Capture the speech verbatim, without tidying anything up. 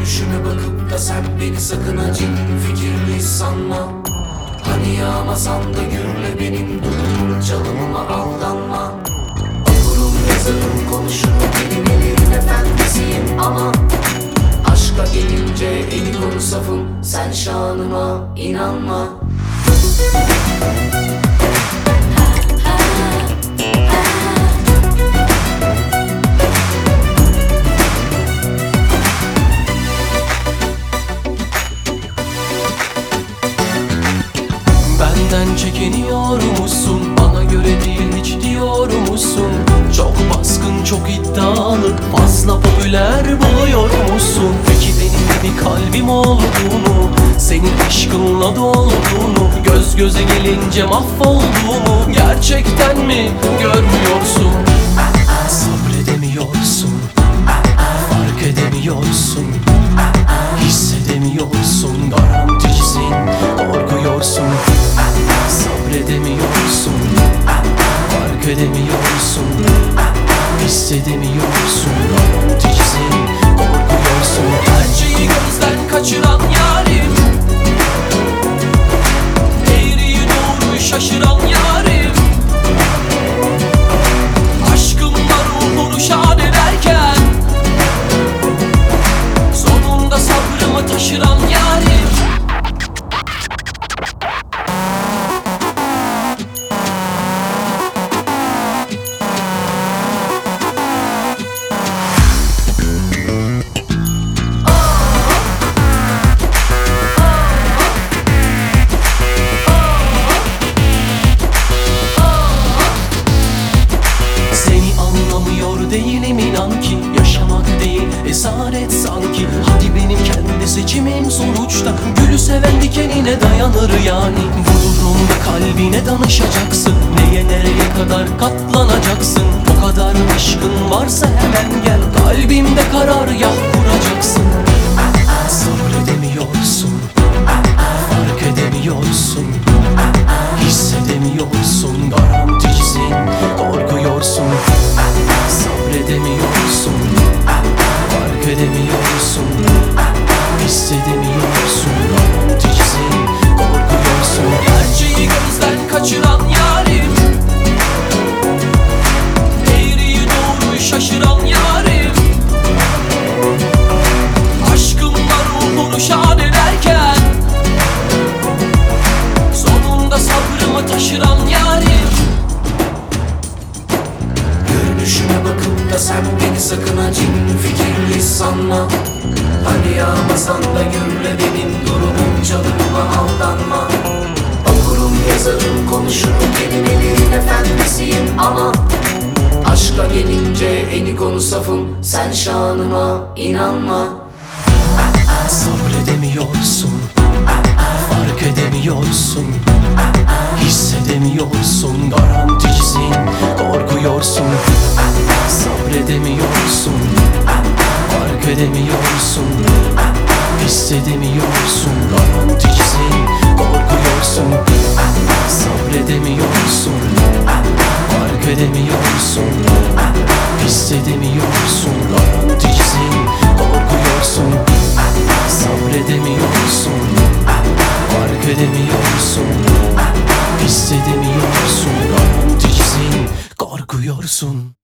Görünüşüme bakıp da sen beni sakın acil fikirli sanma. Hani yağmasan da gürle benim durumum, çalımıma aldanma. Okurum yazarım konuşurum kelimelerin efendisiyim ama aşka gelince eli konu safım, sen şanıma inanma. Benden çekiniyor musun? Bana göre değil hiç diyor musun? Çok baskın, çok iddialı, fazla popüler buluyor musun? Peki benim bir kalbim olduğunu, senin aşkınla dolduğunu, göz göze gelince mahvolduğumu gerçekten mi görmüyorsun? Sabredemiyorsun, fark edemiyorsun, hissedemiyorsun, garanticisin, korkuyorsun. Sabredemiyorsun, fark edemiyorsun, hissedemiyorsun, garanticisin, korkuyorsun. Her şeyi gözden kaçıran yarim, eğriyi doğruyu şaşıran yarim, aşkımla ruhunu şan ederken sonunda sabrımı taşıran yarim. Değilim inan ki, yaşamak değil esaret sanki. Hadi benim kendi seçimim sonuçta, gülü seven dikenine dayanır yani. Bu durumda kalbine danışacaksın, neye nereye kadar katlanacaksın. O kadar aşkın varsa hemen gel, kalbimde karargah kuracaksın. Sabredemiyorsun, fark edemiyorsun, hissedemiyorsun, garanticisin, korkuyorsun. Sabredemiyorsun, fark edemiyorsun, hissedemiyorsun, garanticisin, korkuyorsun. Her şeyi gözden kaçıran yarim, eğriyi doğruyu şaşıran yarim, aşkımla ruhunu şan ederken sonunda sabrımı taşıran yarim. Görünüşüme bakıp da sen beni sakın acil fikirli sanma. Hani yağmasan da gürle benim durumum, çalımıma aldanma. Okurum yazarım konuşurum kelimelerin efendisiyim ama aşka gelince eni konu safım, sen şanıma inanma. Sabredemiyorsun, fark edemiyorsun, hissedemiyorsun, garanticisin, korkuyorsun. Sabredemiyorsun, fark edemiyorsun, hissedemiyorsun, garanticisin, korkuyorsun. Sabredemiyorsun, fark edemiyorsun, hissedemiyorsun, garanticisin, korkuyorsun. Sabredemiyorsun, fark edemiyorsun, hissedemiyorsun, garanticisin, korkuyorsun.